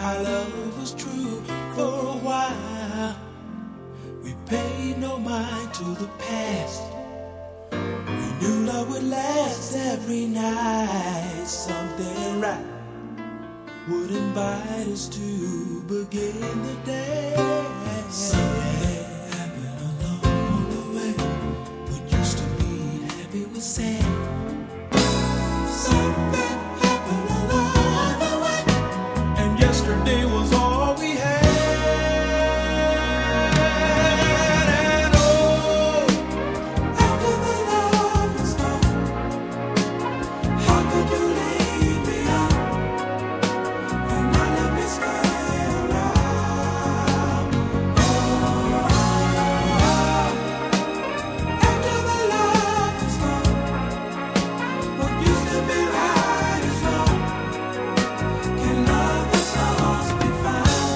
our love was true for a while. We paid no mind to the past. We knew love would last every night. Something right would invite us to begin the day. Something happened along the way. What used to be happy was sad. Something happened along the way, and yesterday was all we had. And oh, after the love was gone, how could you leave me on and not let me stay around? Oh, after the love was gone, what used to be right is wrong. Can love that's lost be found?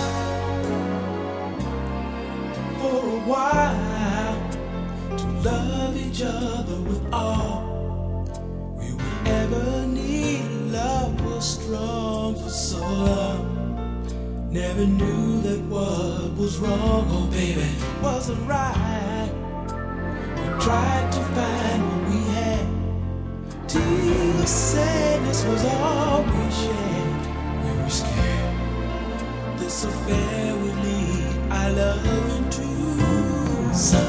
For a while, to love each other with all we would ever need. Love was strong for so long. Never knew that what was wrong, oh baby, wasn't right. We tried to find what we had. Till sadness was all we shared. We were scared this affair would lead our love into